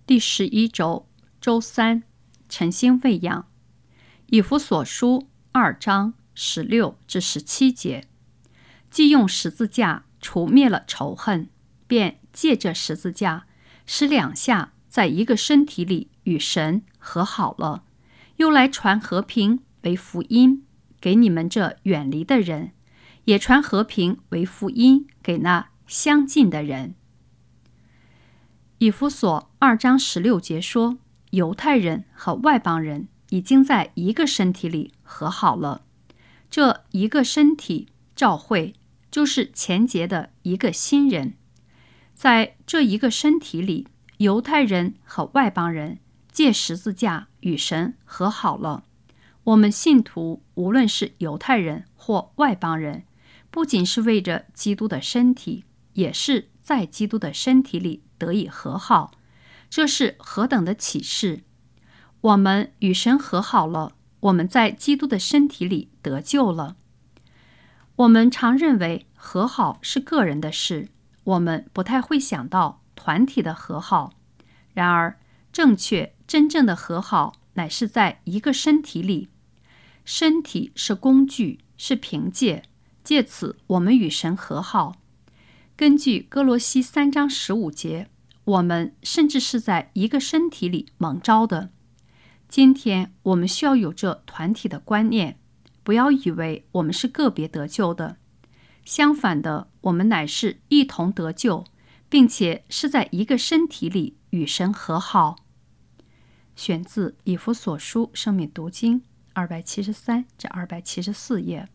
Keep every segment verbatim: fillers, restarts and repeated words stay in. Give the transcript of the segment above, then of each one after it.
第十一周周三，晨星喂养。以弗所书二章十六至十七节，既用十字架除灭了仇恨，便借着十字架使两下在一个身体里与神和好了，又来传和平为福音给你们这远离的人，也传和平为福音给那相近的人。以弗所二章十六节说，犹太人和外邦人已经在一个身体里和好了。这一个身体，教会，就是前节的一个新人。在这一个身体里，犹太人和外邦人借十字架与神和好了。我们信徒无论是犹太人或外邦人，不仅是为着基督的身体，也是在基督的身体里得以和好。这是何等的启示！我们与神和好了，我们在基督的身体里得救了。我们常认为和好是个人的事，我们不太会想到团体的和好。然而，正确真正的和好乃是在一个身体里。身体是工具，是凭借，借此我们与神和好。根据哥罗西三章十五节，我们甚至是在一个身体里蒙召的。今天我们需要有这团体的观念，不要以为我们是个别得救的。相反的，我们乃是一同得救，并且是在一个身体里与神和好。选自以弗所书生命读经二百七十三至二百七十四页。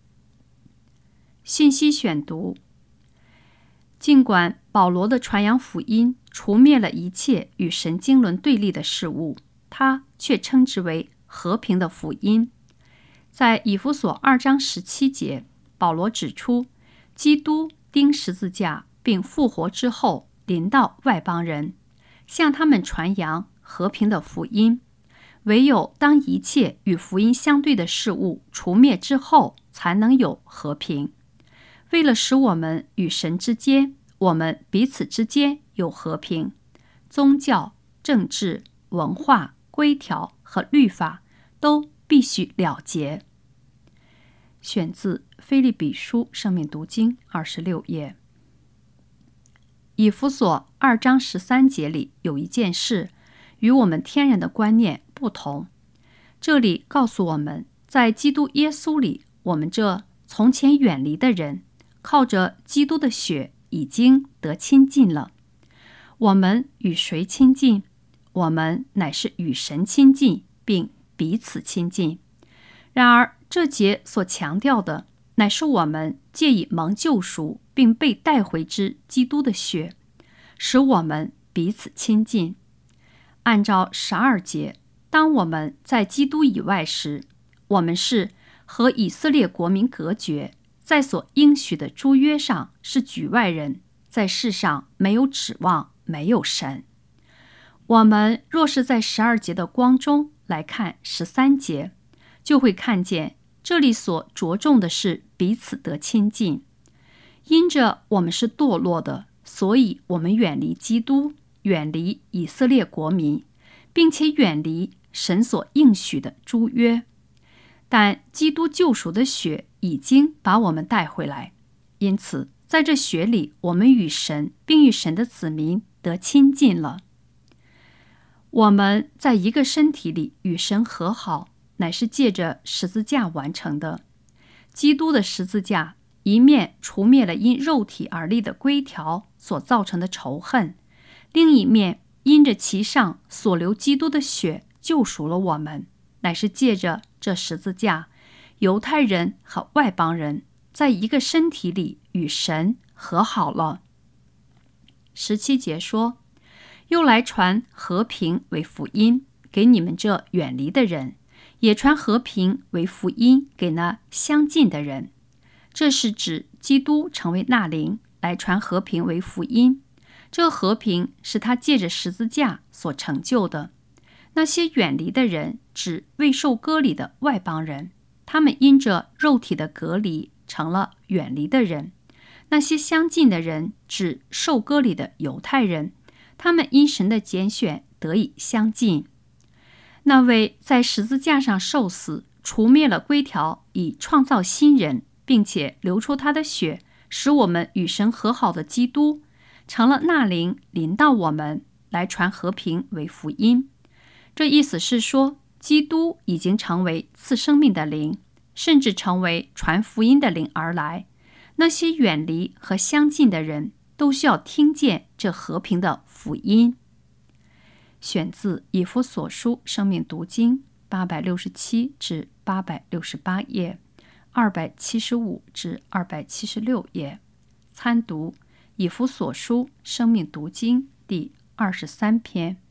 信息选读。尽管保罗的传扬福音除灭了一切与神经纶对立的事物，他却称之为和平的福音。在以弗所二章十七节，保罗指出，基督钉十字架并复活之后，临到外邦人，向他们传扬和平的福音。唯有当一切与福音相对的事物除灭之后，才能有和平。为了使我们与神之间，我们彼此之间有和平，宗教、政治、文化、规条和律法都必须了结。选自腓立比书生命读经二十六页。以弗所二章十三节里有一件事与我们天然的观念不同。这里告诉我们，在基督耶稣里，我们这从前远离的人，靠着基督的血已经得亲近了。我们与谁亲近？我们乃是与神亲近，并彼此亲近。然而，这节所强调的，乃是我们借以蒙救赎，并被带回之基督的血，使我们彼此亲近。按照十二节，当我们在基督以外时，我们是和以色列国民隔绝，在所应许的诸约上是局外人，在世上没有指望，没有神。我们若是在十二节的光中来看十三节，就会看见这里所着重的是彼此得亲近。因着我们是堕落的，所以我们远离基督，远离以色列国民，并且远离神所应许的诸约。但基督救赎的血已经把我们带回来，因此在这血里，我们与神并与神的子民得亲近了。我们在一个身体里与神和好，乃是借着十字架完成的。基督的十字架一面除灭了因肉体而立的规条所造成的仇恨，另一面因着其上所流基督的血救赎了我们，乃是借着这十字架，犹太人和外邦人在一个身体里与神和好了。十七节说，又来传和平为福音给你们这远离的人，也传和平为福音给那相近的人。这是指基督成为那灵，来传和平为福音。这和平是他借着十字架所成就的。那些远离的人指未受割礼的外邦人，他们因着肉体的隔离成了远离的人。那些相近的人指受割礼的犹太人， 他们因神的拣选得以相近。那位在十字架上受死，除灭了规条，以创造新人，并且流出他的血，使我们与神和好的基督，成了那灵临到我们，来传和平为福音。这意思是说，基督已经成为赐生命的灵，甚至成为传福音的灵而来。那些远离和相近的人都需要听见这和平的福音。选自以弗所书生命读经八百六十七至八百六十八页，二百七十五至二百七十六页。参读以弗所书生命读经第二十三篇。